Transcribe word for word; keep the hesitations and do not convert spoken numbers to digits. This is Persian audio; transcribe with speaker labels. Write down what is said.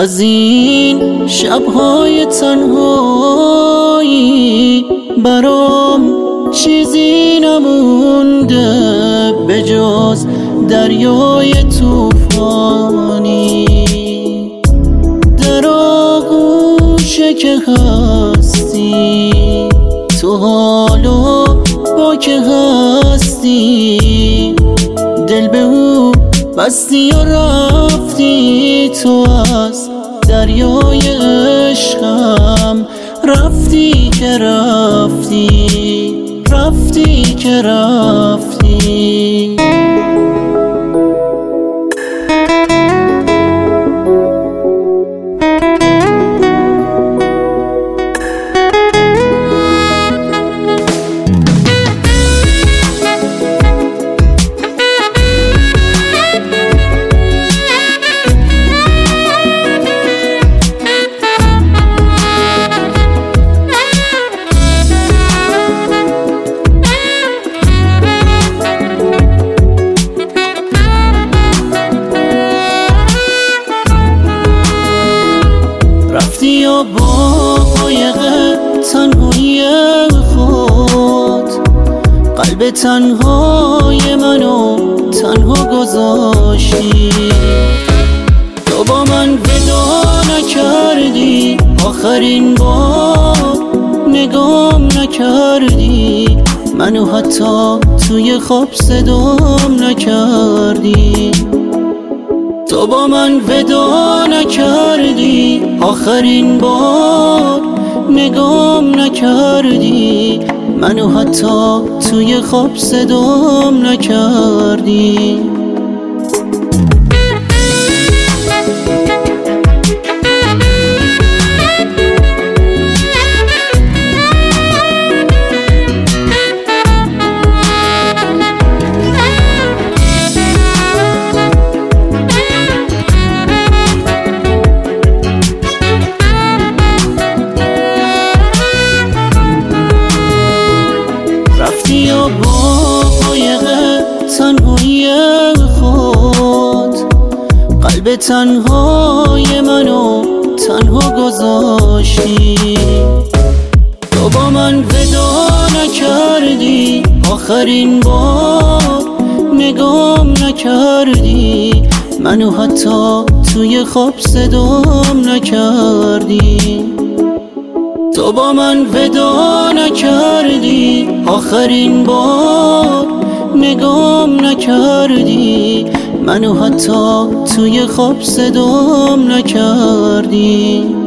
Speaker 1: از این شب‌های تنهایی برام چیزی نمونده به جز دریای طوفانی. در آغوشه که هستی تو حالو با که هستی، دل به او بستی و رفتی تو از دریای عشقم. رفتی که رفتی، رفتی که رفتی. رفتی و با قایق تنهایی خود قلب تنهای منو تنها گذاشتی. تو با من ودا نکردی، آخرین بار نگام نکردی، منو حتی توی خواب صدام نکردی. تو با من ودا نکردی، آخرین بار نگام نکردی، منو حتی توی خواب صدام نکردی. رفتی و با قایق تنهایی خود قلب تنهای منو تنها گذاشتی. تو با من ودا نکردی، آخرین بار نگام نکردی، منو حتی توی خواب صدام نکردی. تو با من ودا نکردی، آخرین بار نگام نکردی، منو حتی توی خواب صدام نکردی.